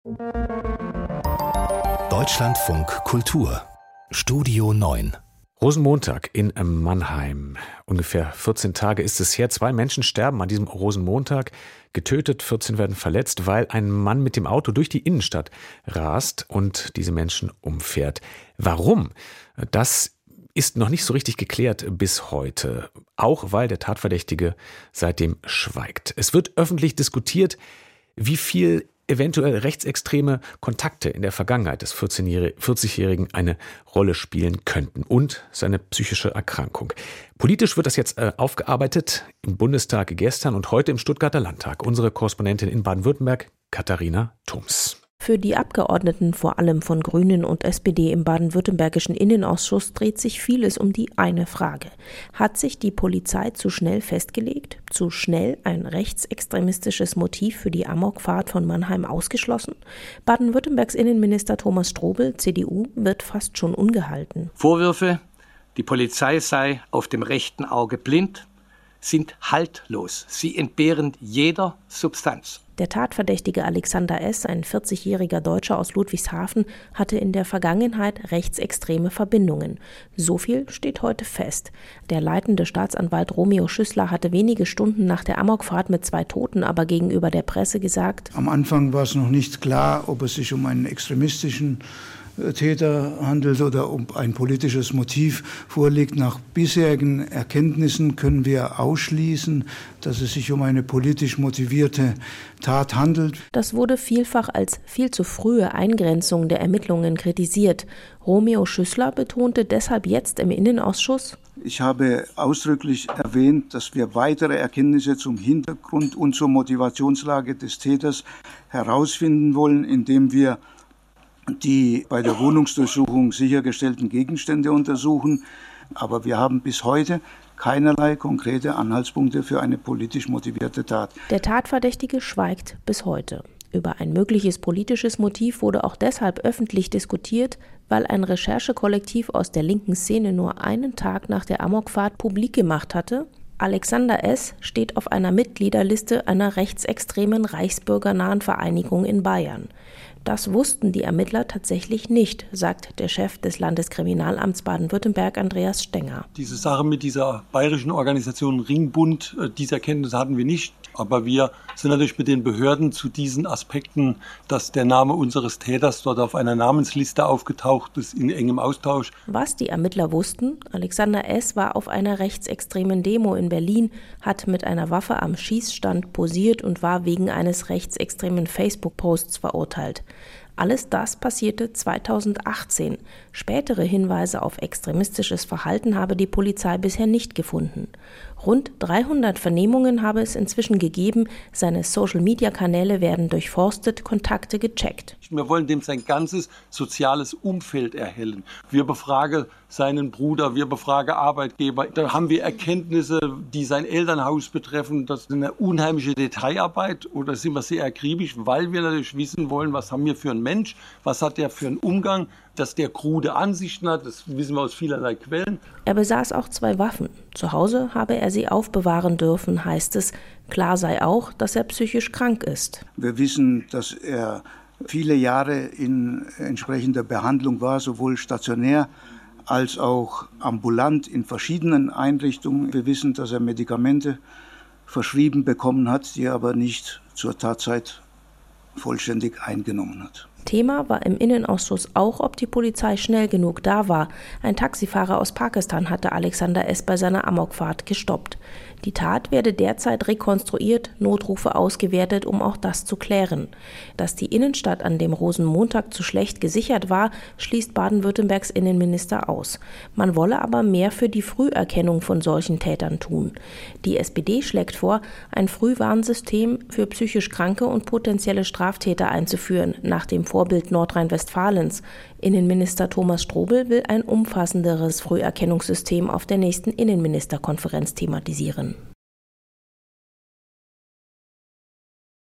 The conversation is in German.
Deutschlandfunk Kultur Studio 9. Rosenmontag in Mannheim. Ungefähr 14 Tage ist es her. 2 Menschen sterben an diesem Rosenmontag. Getötet, 14 werden verletzt, weil ein Mann mit dem Auto durch die Innenstadt rast und diese Menschen umfährt. Warum? Das ist noch nicht so richtig geklärt bis heute. Auch weil der Tatverdächtige seitdem schweigt. Es wird öffentlich diskutiert, wie viel eventuell rechtsextreme Kontakte in der Vergangenheit des 40-Jährigen eine Rolle spielen könnten und seine psychische Erkrankung. Politisch wird das jetzt aufgearbeitet im Bundestag gestern und heute im Stuttgarter Landtag. Unsere Korrespondentin in Baden-Württemberg, Katharina Thums. Für die Abgeordneten, vor allem von Grünen und SPD im baden-württembergischen Innenausschuss, dreht sich vieles um die eine Frage. Hat sich die Polizei zu schnell festgelegt? Zu schnell ein rechtsextremistisches Motiv für die Amokfahrt von Mannheim ausgeschlossen? Baden-Württembergs Innenminister Thomas Strobel, CDU, wird fast schon ungehalten. Vorwürfe, die Polizei sei auf dem rechten Auge blind, sind haltlos. Sie entbehren jeder Substanz. Der Tatverdächtige Alexander S., ein 40-jähriger Deutscher aus Ludwigshafen, hatte in der Vergangenheit rechtsextreme Verbindungen. So viel steht heute fest. Der leitende Staatsanwalt Romeo Schüssler hatte wenige Stunden nach der Amokfahrt mit 2 Toten aber gegenüber der Presse gesagt: Am Anfang war es noch nicht klar, ob es sich um einen extremistischen Täter handelt oder ob ein politisches Motiv vorliegt. Nach bisherigen Erkenntnissen können wir ausschließen, dass es sich um eine politisch motivierte Tat handelt. Das wurde vielfach als viel zu frühe Eingrenzung der Ermittlungen kritisiert. Romeo Schüssler betonte deshalb jetzt im Innenausschuss: Ich habe ausdrücklich erwähnt, dass wir weitere Erkenntnisse zum Hintergrund und zur Motivationslage des Täters herausfinden wollen, indem wir die bei der Wohnungsdurchsuchung sichergestellten Gegenstände untersuchen. Aber wir haben bis heute keinerlei konkrete Anhaltspunkte für eine politisch motivierte Tat. Der Tatverdächtige schweigt bis heute. Über ein mögliches politisches Motiv wurde auch deshalb öffentlich diskutiert, weil ein Recherchekollektiv aus der linken Szene nur einen Tag nach der Amokfahrt publik gemacht hatte: Alexander S. steht auf einer Mitgliederliste einer rechtsextremen reichsbürgernahen Vereinigung in Bayern. Das wussten die Ermittler tatsächlich nicht, sagt der Chef des Landeskriminalamts Baden-Württemberg, Andreas Stenger. Diese Sache mit dieser bayerischen Organisation Ringbund, diese Erkenntnis hatten wir nicht. Aber wir sind natürlich mit den Behörden zu diesen Aspekten, dass der Name unseres Täters dort auf einer Namensliste aufgetaucht ist, in engem Austausch. Was die Ermittler wussten: Alexander S. war auf einer rechtsextremen Demo in Berlin, hat mit einer Waffe am Schießstand posiert und war wegen eines rechtsextremen Facebook-Posts verurteilt. Alles das passierte 2018. Spätere Hinweise auf extremistisches Verhalten habe die Polizei bisher nicht gefunden. Rund 300 Vernehmungen habe es inzwischen gegeben. Seine Social-Media-Kanäle werden durchforstet, Kontakte gecheckt. Wir wollen dem sein ganzes soziales Umfeld erhellen. Wir befragen seinen Bruder, wir befragen Arbeitgeber. Da haben wir Erkenntnisse, die sein Elternhaus betreffen. Das ist eine unheimliche Detailarbeit, oder sind wir sehr akribisch, weil wir natürlich wissen wollen, was haben wir für einen Mensch, was hat der für einen Umgang, dass der krude Ansichten hat, das wissen wir aus vielerlei Quellen. Er besaß auch 2 Waffen. Zu Hause habe er sie aufbewahren dürfen, heißt es. Klar sei auch, dass er psychisch krank ist. Wir wissen, dass er viele Jahre in entsprechender Behandlung war, sowohl stationär als auch ambulant in verschiedenen Einrichtungen. Wir wissen, dass er Medikamente verschrieben bekommen hat, die er aber nicht zur Tatzeit vollständig eingenommen hat. Thema war im Innenausschuss auch, ob die Polizei schnell genug da war. Ein Taxifahrer aus Pakistan hatte Alexander S. bei seiner Amokfahrt gestoppt. Die Tat werde derzeit rekonstruiert, Notrufe ausgewertet, um auch das zu klären. Dass die Innenstadt an dem Rosenmontag zu schlecht gesichert war, schließt Baden-Württembergs Innenminister aus. Man wolle aber mehr für die Früherkennung von solchen Tätern tun. Die SPD schlägt vor, ein Frühwarnsystem für psychisch Kranke und potenzielle Straftäter einzuführen, nach dem Vorbild Nordrhein-Westfalens. Innenminister Thomas Strobel will ein umfassenderes Früherkennungssystem auf der nächsten Innenministerkonferenz thematisieren.